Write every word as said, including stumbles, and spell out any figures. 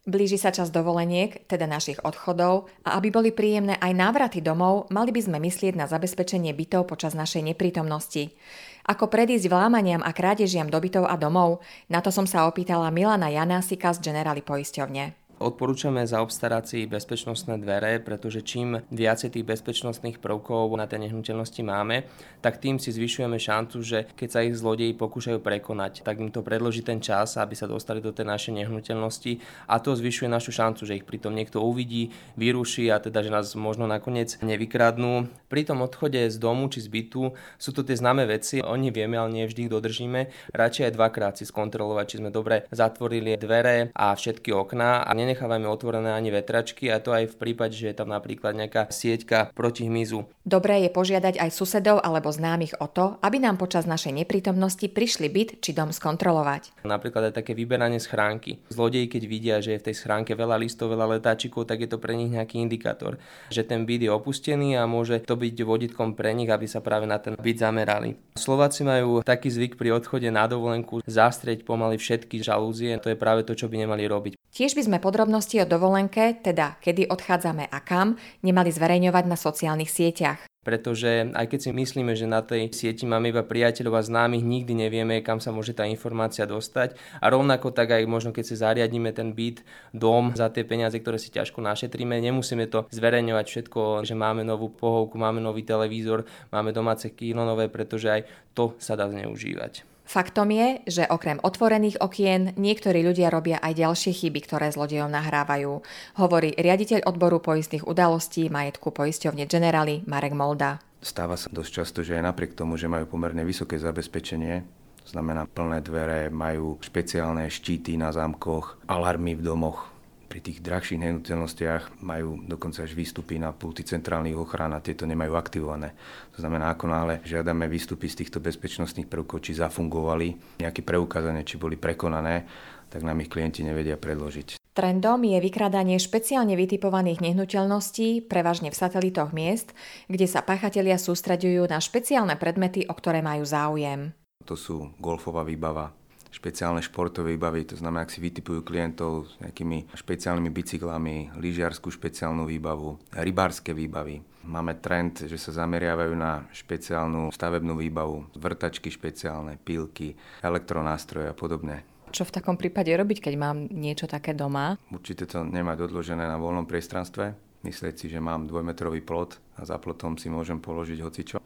Blíži sa čas dovoleniek, teda našich odchodov, a aby boli príjemné aj návraty domov, mali by sme myslieť na zabezpečenie bytov počas našej neprítomnosti. Ako predísť vlámaniam a krádežiam do bytov a domov? Na to som sa opýtala Milana Janásika z Generali poisťovne. Odporúčame zaobstarať si bezpečnostné dvere, pretože čím viacej tých bezpečnostných prvkov na tej nehnuteľnosti máme, tak tým si zvyšujeme šancu, že keď sa ich zlodeji pokúšajú prekonať, tak im to predloží ten čas, aby sa dostali do tej našej nehnuteľnosti, a to zvyšuje našu šancu, že ich pritom niekto uvidí, vyruší a teda, že nás možno nakoniec nevykradnú. Pri tom odchode z domu či z bytu sú to tie známe veci, oni vieme, ale nie vždy ich dodržíme. Radšej aj dvakrát si skontrolovať, či sme dobre zatvorili dvere a všetky okná a nenechávajme otvorené ani vetračky, a to aj v prípade, že je tam napríklad nejaká sieťka proti hmyzu. Dobré je požiadať aj susedov alebo známych o to, aby nám počas našej neprítomnosti prišli byt či dom skontrolovať. Napríklad aj také vyberanie schránky. Zlodeji, keď vidia, že je v tej schránke veľa listov, veľa letáčikov, tak je to pre nich nejaký indikátor, že ten byt je opustený a môže to byť vodítkom pre nich, aby sa práve na ten byt zamerali. Slováci majú taký zvyk pri odchode na dovolenku zastrieť pomaly všetky žalúzie, to je práve to, čo by nemali robiť. Tiež by sme podrobnosti o dovolenke, teda kedy odchádzame a kam, nemali zverejňovať na sociálnych sieťach. Pretože aj keď si myslíme, že na tej sieti máme iba priateľov a známych, nikdy nevieme, kam sa môže tá informácia dostať. A rovnako tak aj možno keď si zariadíme ten byt, dom za tie peniaze, ktoré si ťažko našetríme, nemusíme to zverejňovať všetko, že máme novú pohovku, máme nový televízor, máme domáce kino nové, pretože aj to sa dá zneužívať. Faktom je, že okrem otvorených okien niektorí ľudia robia aj ďalšie chyby, ktoré zlodejom nahrávajú, hovorí riaditeľ odboru poistných udalostí majetku poisťovne Generali Marek Molda. Stáva sa dosť často, že aj napriek tomu, že majú pomerne vysoké zabezpečenie, to znamená plné dvere, majú špeciálne štíty na zámkoch, alarmy v domoch. Pri tých drahších nehnuteľnostiach majú dokonca až výstupy na pulty centrálnych ochrán a tieto nemajú aktivované. To znamená, ako náhle žiadame výstupy z týchto bezpečnostných prvkov, či zafungovali, nejaké preukázanie, či boli prekonané, tak nám ich klienti nevedia predložiť. Trendom je vykradanie špeciálne vytipovaných nehnuteľností, prevažne v satelitoch miest, kde sa páchatelia sústreďujú na špeciálne predmety, o ktoré majú záujem. To sú golfová výbava, špeciálne športové výbavy, to znamená, ak si vytipujú klientov s nejakými špeciálnymi bicyklami, lyžiarsku špeciálnu výbavu, rybárske výbavy. Máme trend, že sa zameriavajú na špeciálnu stavebnú výbavu, vrtačky špeciálne, pílky, elektronástroje a podobne. Čo v takom prípade robiť, keď mám niečo také doma? Určite to nemať odložené na voľnom priestranstve. Myslieť si, že mám dvojmetrový plot a za plotom si môžem položiť hocičo.